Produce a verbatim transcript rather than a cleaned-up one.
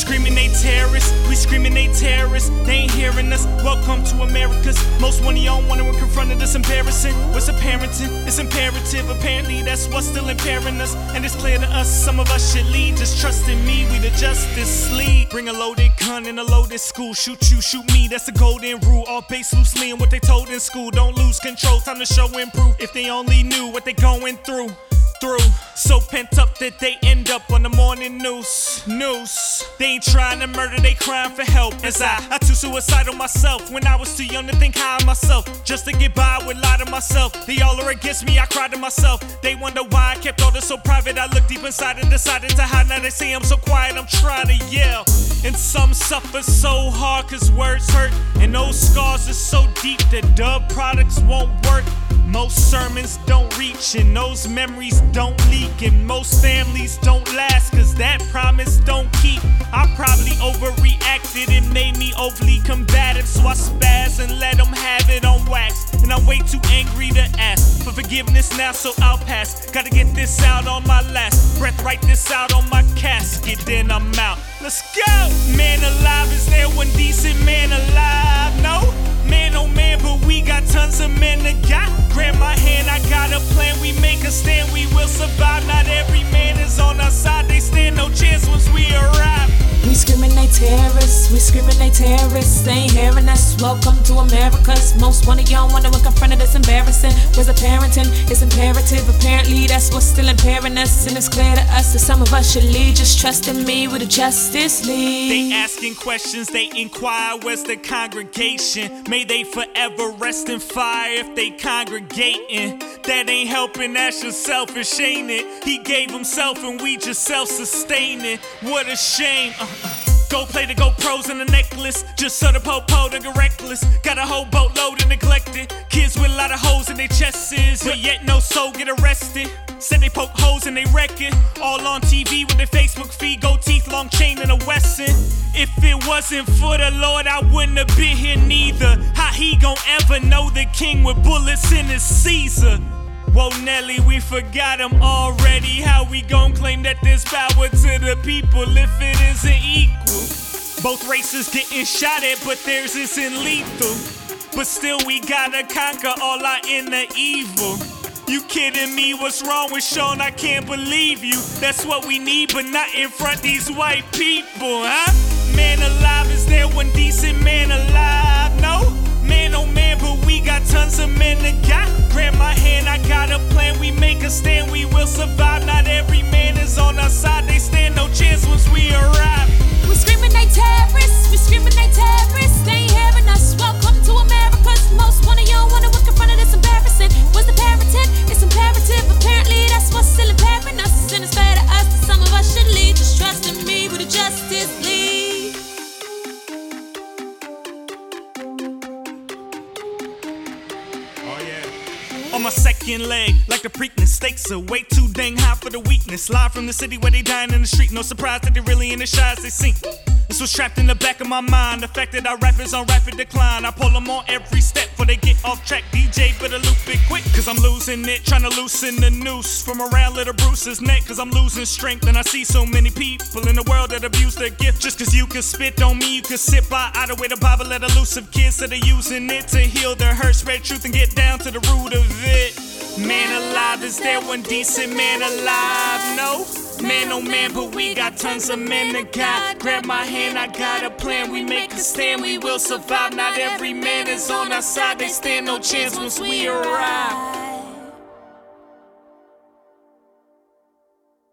screaming they terrorists, we screaming they terrorists. They ain't hearing us. Welcome to America's most one of y'all wonder when confronted. It's embarrassing. What's a parenting? It's imperative. Apparently that's what's still impairing us. And it's clear to us, some of us should lead. Just trust in me, we the Justice League. Bring a loaded gun in a loaded school. Shoot you, shoot me, that's the golden rule. All based loosely on what they told in school. Don't lose control, time to show and prove. If they only knew what they going through. Through. So pent up that they end up on the morning news. News. They ain't trying to murder, they crying for help. As I, I too suicidal myself when I was too young to think high of myself. Just to get by, I would lie to myself. They all are against me, I cried to myself. They wonder why I kept all this so private. I looked deep inside and decided to hide. Now they say I'm so quiet, I'm trying to yell. And some suffer so hard cause words hurt. And those scars are so deep that dub products won't work. Most sermons don't reach and those memories don't leak. And most families don't last cause that promise don't keep. I probably overreacted, it made me overly combative. So I spaz and let them have it on wax. And I'm way too angry to ask for forgiveness now, so I'll pass. Gotta get this out on my last breath, write this out on my casket, then I'm out. Let's go! Man alive, is there one decent man alive? No? Man, oh man, but we got tons of men that got. Grab my hand, I got a plan, we make a stand, we will survive. Not every man is on our side, they stand no chance once we arrive. We screaming they terrorists, we screaming they terrorists. They ain't hearing us, welcome to America's most one of y'all wonder when confronted, it's embarrassing. Where's a parenting? It's imperative. Apparently that's what's still impairing us. And it's clear to us that some of us should lead. Just trust in me with the Justice League. They asking questions, they inquire, where's the congregation? May they forever rest in fire if they congregating. That ain't helping, that's just selfish, ain't it? He gave himself and we just self-sustaining. What a shame. uh, uh. Go play the GoPros and the necklace. Just so the po-po don't get reckless. Got a whole boatload of neglected kids with a lot of holes in their chests, but yet no soul get arrested. Said they poke holes in they record. All on T V with their Facebook feed. Gold teeth, long chain and a Wesson. If it wasn't for the Lord, I wouldn't have been here neither. How he gon' ever know the king with bullets in his Caesar? Whoa, Nelly, we forgot him already. How we gon' claim that there's power to the people if it isn't equal? Both races getting shot at, but theirs isn't lethal. But still we gotta conquer all our inner evil. You kidding me? What's wrong with Sean? I can't believe you. That's what we need, but not in front these white people, huh? Man alive, is there one decent man alive? No? Man, oh man, but we got tons of men that got. Grab my hand, I got a plan, we make a stand, we will survive. Not every man is on our side, they stand no chance once we arrive. We screaming they terrorists, we screaming they terrorists. They ain't hearing us, welcome to America's most one of y'all wonder what confronted, it's embarrassing. What's the parenting? It's imperative. Apparently that's what's still impairing us. And it's fair to us that some of us should lead. Just trust in me with the Justice League. On my second leg, like the Preakness, stakes are way too dang high for the weakness. Live from the city where they dying in the street. No surprise that they really in the shots they sink. This was trapped in the back of my mind. The fact that our rap is on rapid decline. I pull them on every step before they get off track. D J better loop it quick, cause I'm losing it. Trying to loosen the noose from around little Bruce's neck, cause I'm losing strength. And I see so many people in the world that abuse their gift. Just cause you can spit on me, you can sit by. Either way, the Bible let elusive kids that are using it to heal their hurt, spread truth, and get down to the root of it. Man alive, is there one decent man alive? No? Man, oh man, but we got tons of men that got. Grab my hand, I got a plan, we make a stand, we will survive. Not every man is on our side, they stand no chance once we arrive.